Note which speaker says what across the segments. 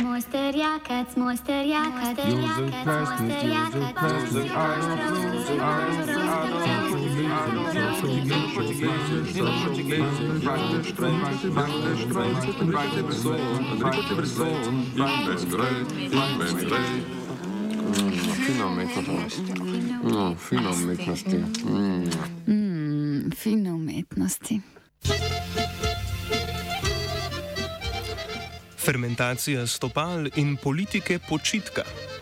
Speaker 1: Fino umetnosti.
Speaker 2: Fino umetnosti.
Speaker 3: Fermentacija stopal in politike počitka.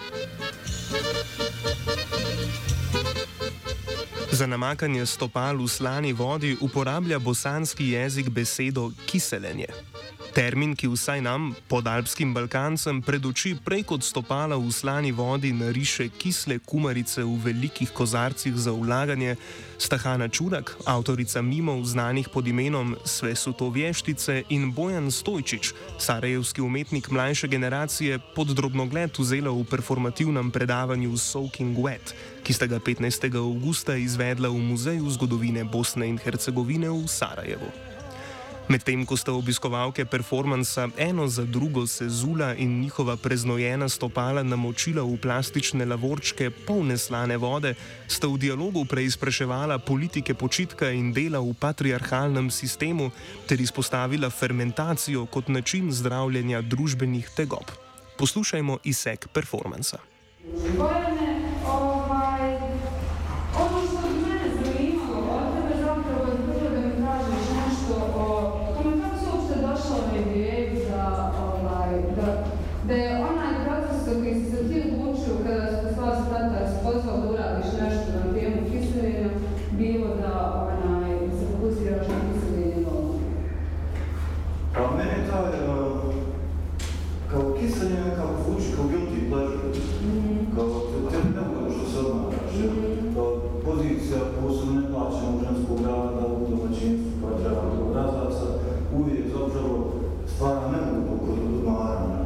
Speaker 3: Za namakanje stopal v slani vodi uporablja bosanski jezik besedo kiselenje. Termin, ki vsaj nam, podalpskim Balkancem, pred oči prej kot stopala v slani vodi nariše kisle kumarice v velikih kozarcih za vlaganje, sta Hana Čurak, avtorica mimov znanih pod imenom Svesutovještice, in Bojan Stojčič, sarajevski umetnik mlajše generacije, pod drobnogled vzela v performativnem predavanju Soaking Wet, ki sta ga 15. avgusta izvedla v Muzeju zgodovine Bosne in Hercegovine v Sarajevu. Medtem ko sta obiskovalke performansa eno za drugo sezula in njihova preznojena stopala namočila v plastične lavorčke polne slane vode, sta v dialogu preizpraševala politike počitka in dela v patriarhalnem sistemu ter izpostavila fermentacijo kot način zdravljenja družbenih tegob. Poslušajmo izsek performansa.
Speaker 4: Da je onaj proces, koji si se ti odlučio kada se sva stata spozval da uradiš nešto na temu kiseljenja, bilo da se fokusiraš na kiseljenje domu?
Speaker 5: Pa mene taj, kao kiseljenje nekako zvuči kao guilty pleasure, kao te neugodno što se odmaraš, kao pozicija posebno ne plaćamo ženskog rada u domaćinstvu koja treba do obrazaca, uvijek zapravo stvara neugodno kod odmaranja.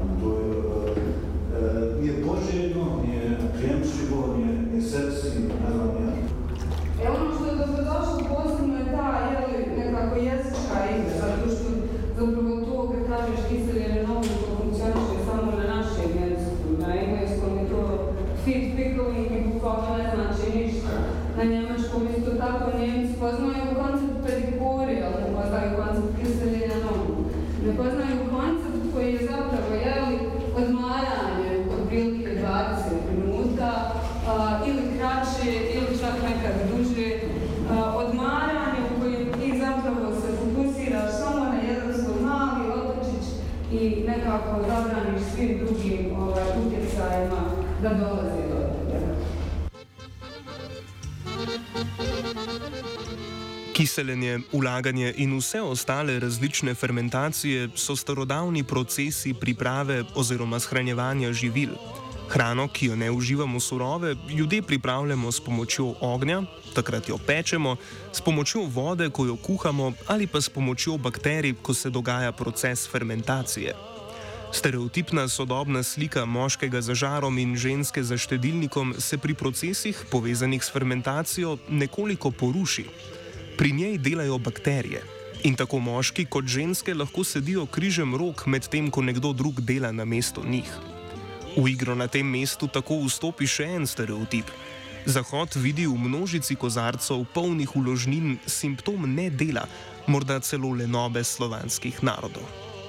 Speaker 5: Nije poželjno, nije prijemčivo, nije seksi, ne znam ja.
Speaker 4: Ono što je dobrodošlo posebno je ta nekako jezička igra, zato što zapravo to kad kažeš kiseljenje nogu to funkcioniše samo na našem jeziku. Na engleskom je to feed pickling i bukvalno ne znači ništa. Na njemačkom isto tako Njemci poznaju koncept pedikuri, ali ne poznaju koncept kiseljenja nogu. Ne poznaju koncept koji je zapravo odmaranje otprilike 20 minuta ili kraće ili čak nekad duže. Odmaranje u kojem ti zapravo se fokusiraš samo na jedan svoj mali otočić i nekako zabraniš svim drugim utjecajima da dolaze do tebe.
Speaker 3: Kiseljenje, vlaganje in vse ostale različne fermentacije so starodavni procesi priprave oziroma shranjevanja živil. Hrano, ki jo ne uživamo surove, ljudje pripravljamo s pomočjo ognja, takrat jo pečemo, s pomočjo vode, ko jo kuhamo, ali pa s pomočjo bakterij, ko se dogaja proces fermentacije. Stereotipna sodobna slika moškega za žarom in ženske za štedilnikom se pri procesih, povezanih s fermentacijo, nekoliko poruši. Pri njej delajo bakterije. In tako moški kot ženske lahko sedijo križem rok, medtem ko nekdo drug dela namesto njih. V igro na tem mestu tako vstopi še en stereotip. Zahod vidi v množici kozarcev polnih uložnin simptom nedela, morda celo lenobe slovanskih narodov.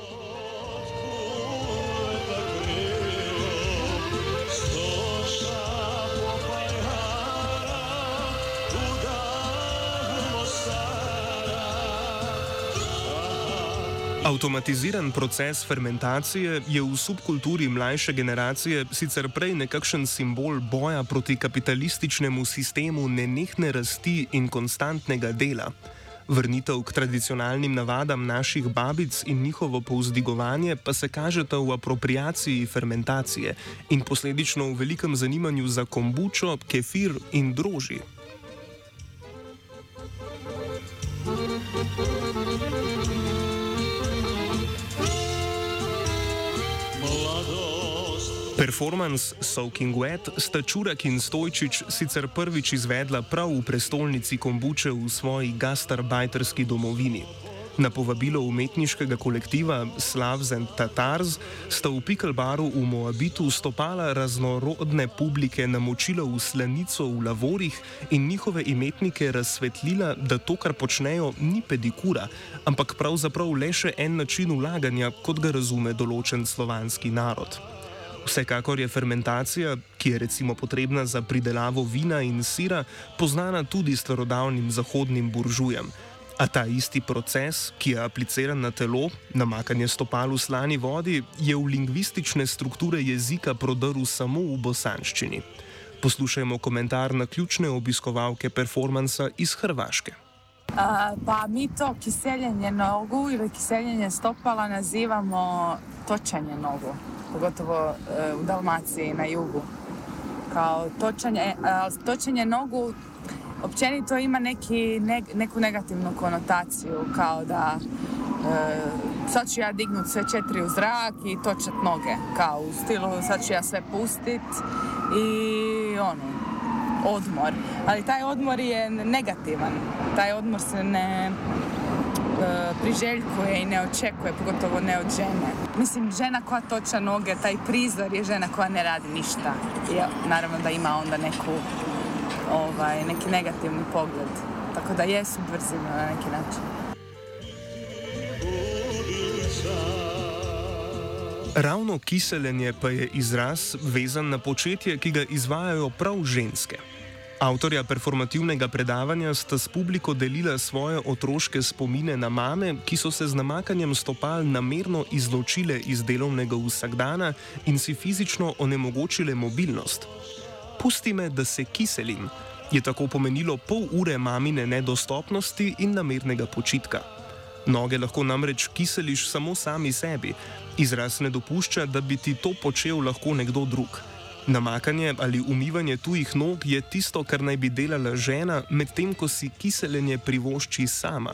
Speaker 3: Avtomatiziran proces fermentacije je v subkulturi mlajše generacije sicer prej nekakšen simbol boja proti kapitalističnemu sistemu nenehne rasti in konstantnega dela. Vrnitev k tradicionalnim navadam naših babic in njihovo povzdigovanje pa se kažeta v apropriaciji fermentacije in posledično v velikem zanimanju za kombučo, kefir in drožji. Performance Soaking Wet sta Čurak in Stojčič sicer prvič izvedla prav v prestolnici kombuče v svoji gastarbajterski domovini. Na povabilo umetniškega kolektiva Slavs and Tatars sta v Pikelbaru v Moabitu stopala raznorodne publike namočila v slanico v lavorih in njihove imetnike razsvetlila, da to, kar počnejo, ni pedikura, ampak pravzaprav le še en način vlaganja, kot ga razume določen slovanski narod. Vsekakor je fermentacija, ki je recimo potrebna za pridelavo vina in sira, poznana tudi starodavnim zahodnim buržujem. A ta isti proces, ki je apliciran na telo, namakanje stopal v slani vodi, je v lingvistične strukture jezika prodrl samo v bosanščini. Poslušajmo komentar naključne obiskovalke performansa iz Hrvaške.
Speaker 2: Pa mi to kiseljenje nogu ili kiseljenje stopala nazivamo točanje nogu, pogotovo u Dalmaciji na jugu. Kao točanje nogu općenito ima neku negativnu konotaciju, kao da sad ću ja dignut sve 4 u zrak i točat noge, kao u stilu sad ću ja sve pustit i odmor. Ali taj odmor je negativan, taj odmor se ne priželjkuje i ne očekuje, pogotovo ne od žene. Mislim, žena koja toča noge, taj prizor je žena koja ne radi ništa. I naravno da ima onda neki negativni pogled. Tako da je subverzivno na neki način.
Speaker 3: Ravno kiseljenje pa je izraz vezan na početje, ki ga izvajajo prav ženske. Avtorja performativnega predavanja sta s publiko delila svoje otroške spomine na mame, ki so se z namakanjem stopal namerno izločile iz delovnega vsakdana in si fizično onemogočile mobilnost. Pusti me, da se kiselim, je tako pomenilo pol ure mamine nedostopnosti in namernega počitka. Noge lahko namreč kiseliš samo sami sebi. Izraz ne dopušča, da bi ti to počel lahko nekdo drug. Namakanje ali umivanje tujih nog je tisto, kar naj bi delala žena, medtem ko si kiseljenje privošči sama.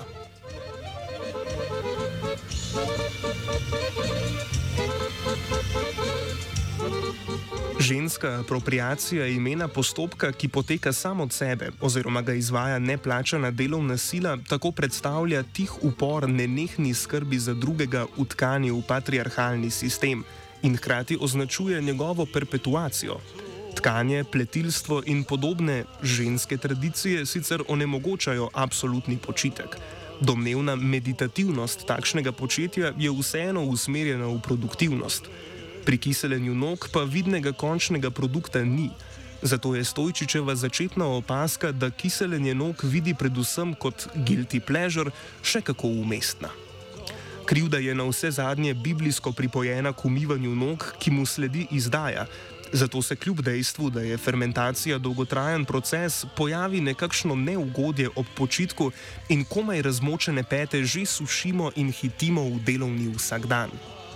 Speaker 3: Ženska apropriacija imena postopka, ki poteka sam od sebe oziroma ga izvaja neplačana delovna sila, tako predstavlja tih upor nenehni skrbi za drugega utkani v patriarhalni sistem in hkrati označuje njegovo perpetuacijo. Tkanje, pletilstvo in podobne ženske tradicije sicer onemogočajo absolutni počitek. Domnevna meditativnost takšnega početja je vseeno usmerjena v produktivnost. Pri kiseljenju nog pa vidnega končnega produkta ni. Zato je Stojčičeva začetna opazka, da kiseljenje nog vidi predvsem kot guilty pleasure, še kako umestna. Krivda je na vse zadnje biblijsko pripojena k umivanju nog, ki mu sledi izdaja. Zato se kljub dejstvu, da je fermentacija dolgotrajen proces, pojavi nekakšno neugodje ob počitku in komaj razmočene pete že sušimo in hitimo v delovni vsakdan.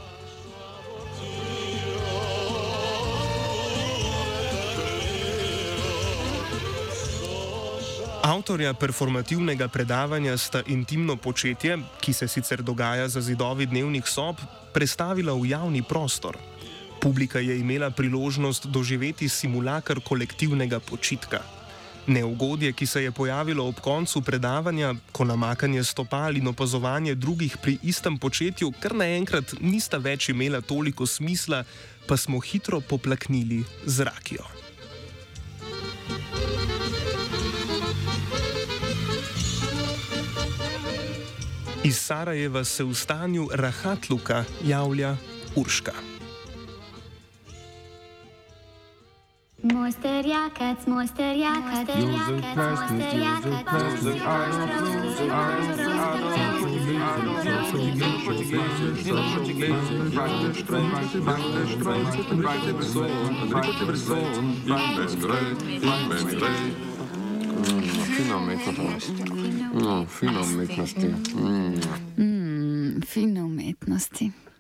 Speaker 3: Avtorja performativnega predavanja sta intimno početje, ki se sicer dogaja za zidovi dnevnih sob, prestavila v javni prostor. Publika je imela priložnost doživeti simulakar kolektivnega počitka. Neugodje, ki se je pojavilo ob koncu predavanja, ko namakanje stopal in opazovanje drugih pri istem početju kar naenkrat nista več imela toliko smisla, pa smo hitro poplaknili z rakijo. Iz Sarajeva se v stanju rahatluka javlja Urška.
Speaker 6: Mojster jakac, mojster jakac,
Speaker 1: Fino umetnosti.
Speaker 6: Fino umetnosti.